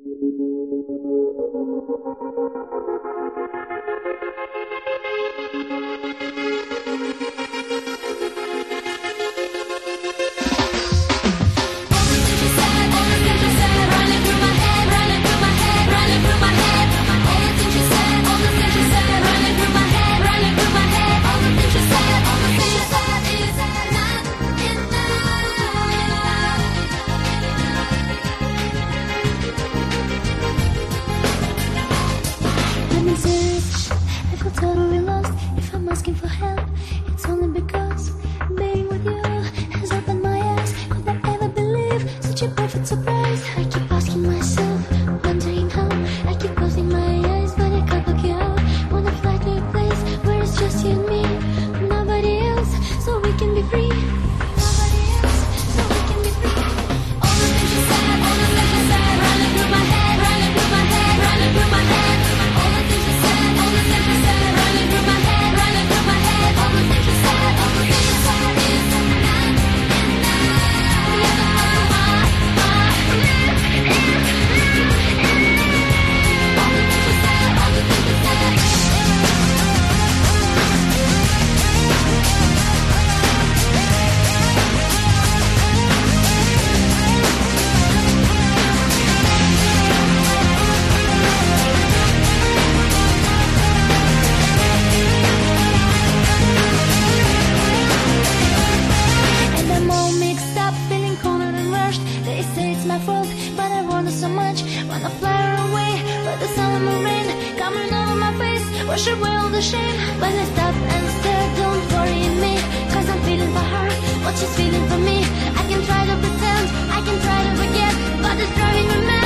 Totally lost. If I'm asking for help, it's only because being with you has opened my eyes. Could I ever believe such a perfect surprise? I keep asking myself, wondering how. I keep closing my eyes, but I can't look you out. Wanna fly to a place where it's just you and me, nobody else, so we can be free. Nobody else, so we can be free. All the things you said, all the things you said, running through my head, running through my head, running through my head. All the things you said, all the things you said. They say it's my fault, but I want it so much. Wanna fly away, but the sun and rain coming over my face, wash away all the shame. When I stop and stare, don't worry me, cause I'm feeling for her what she's feeling for me. I can try to pretend, I can try to forget, but it's driving me mad.